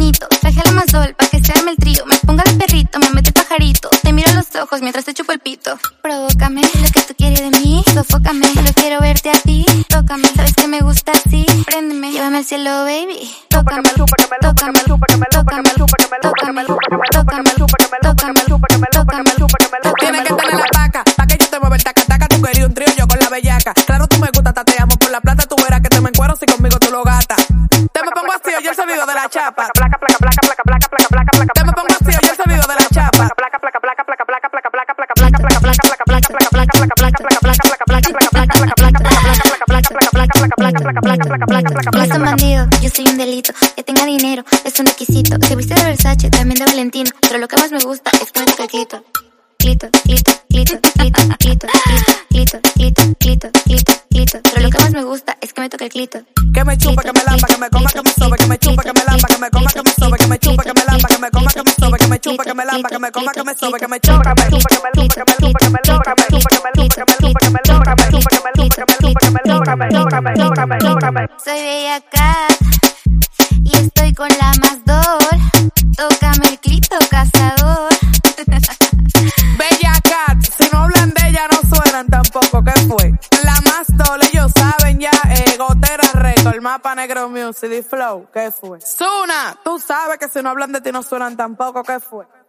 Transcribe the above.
bonito, traje a la más sol pa' que se arme el trío. Me ponga de perrito, me mete pajarito. Te miro a los ojos mientras te chupo el pito. Provócame, lo que tú quieres de mí. Sofócame, solo quiero verte a ti. Tócame, sabes que me gusta así. Préndeme, llévame al cielo, baby. Tócame, tócame, tócame, tócame, tócame, tócame, tócame, tócame. Tienes que tener la paca, pa' que yo te mueva el taca, taca. Tú querías un trío, yo con la bellaca. Claro, tú me gusta, tateamos por la plata. Tú verás que te me encuero si conmigo tú lo gatas. Te me pongo así, yo el sonido de la chapa. Te me pongo así, yo el sonido de la chapa. No es un bandido, yo soy un delito. Que tenga dinero, es un requisito. Se viste de Versace, también de Valentino. Pero lo que más me gusta es que me toque el clito. Clito, clito, clito, clito, clito, clito, clito, clito, clito, clito. Pero lo que más me gusta es que me toque el clito. Que me chupa, que me lamba, que me coma, que me sobe, que me chupa, que me lamba, que me coma, que me sobe, que me chupa, que me lamba, que me coma, que me sobe, que me chupa, que me lamba, que me coma, que me sobe, que me chupa, que me chupa, que me lupa, que me lupa, que me lupa, que me lupa, que me lupa, que me lupa, que me lupa, que me lupa, que me lupa, que me lupa, que me lupa, que me lupa, que me lupa, que me lupa, que me lupa. Soy Bella Cat y estoy con la más dor. Tócame el clito, cazador. Bella Cat, si no hablan de ella no suenan tampoco, ¿qué fue? La más dole, ellos saben ya, Gotera Record, Mapa Negro Music y Flow, ¿qué fue? Zuna, tú sabes que si no hablan de ti no suenan tampoco, ¿qué fue?